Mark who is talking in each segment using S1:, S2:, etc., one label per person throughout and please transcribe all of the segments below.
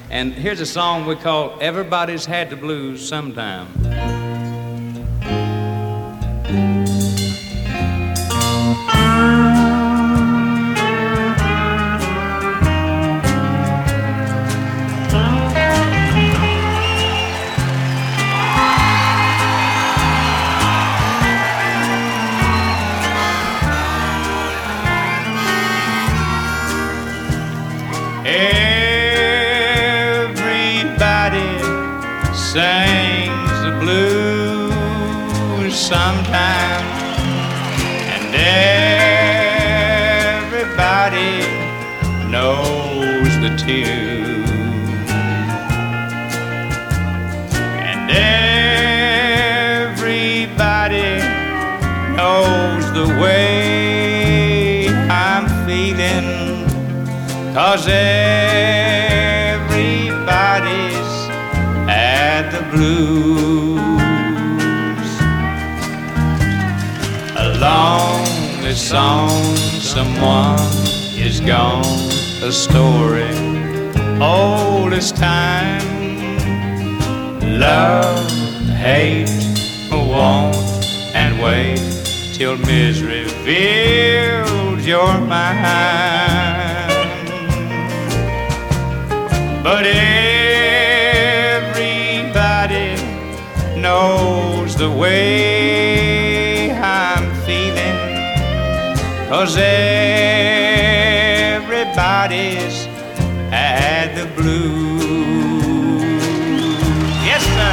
S1: And here's a song we call Everybody's Had the Blues Sometime.
S2: Sings the blues sometime, and everybody knows the tune, and everybody knows the way I'm feeling, 'cause everybody's had the blues. Along this song, someone is gone, a story old as time. Love, hate, want, and wait till misery fills your mind. But knows the way I'm feeling, 'cause everybody's had the blues. Yes, sir.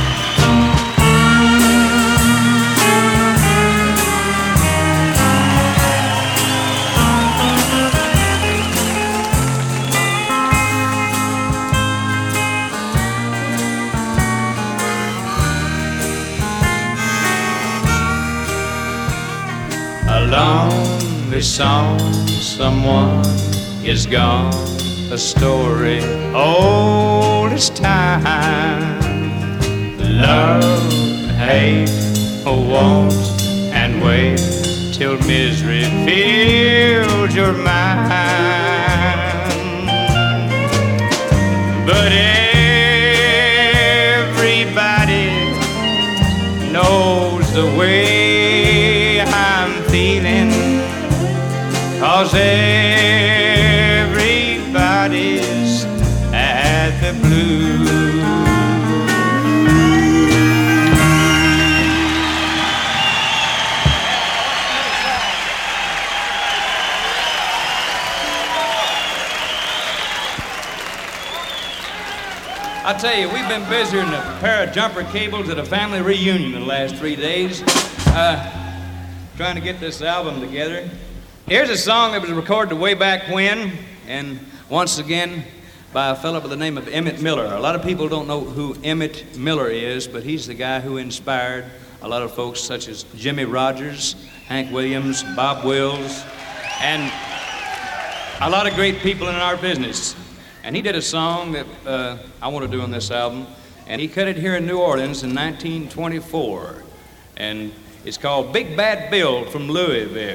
S2: Along this song, someone is gone, a story old as time. Love, hate, want, and wait till misery fills your mind. But everybody knows the way I'm feeling, 'cause everybody's at the blues.
S1: I tell you, we've been busier than a pair of jumper cables at a family reunion the last 3 days. Trying to get this album together. Here's a song that was recorded way back when, and once again by a fellow by the name of Emmett Miller. A lot of people don't know who Emmett Miller is, but he's the guy who inspired a lot of folks such as Jimmy Rogers, Hank Williams, Bob Wills, and a lot of great people in our business. And he did a song that I want to do on this album, and he cut it here in New Orleans in 1924. And it's called Big Bad Bill from Louisville.